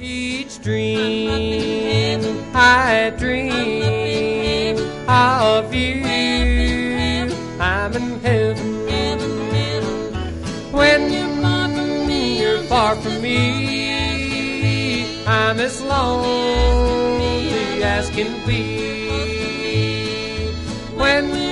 Each dream I dream of you, I'm in heaven. When you're far from me, I'm as lonely as can be. When